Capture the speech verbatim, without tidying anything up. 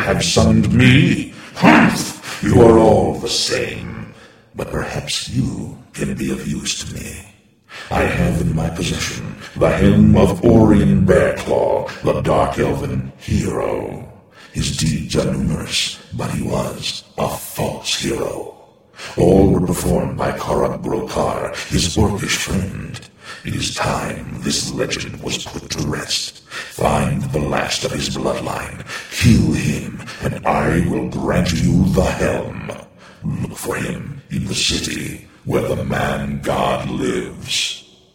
have summoned me? Humph! You are all the same. But perhaps you can be of use to me. I have in my possession the helm of Orion Bearclaw, the Dark Elven hero. His deeds are numerous, but he was a false hero. All were performed by Karak Brokar, his orcish friend. It is time this legend was put to rest. Find the last of his bloodline, kill him, and I will grant you the helm. Look for him in the city where the man-god lives.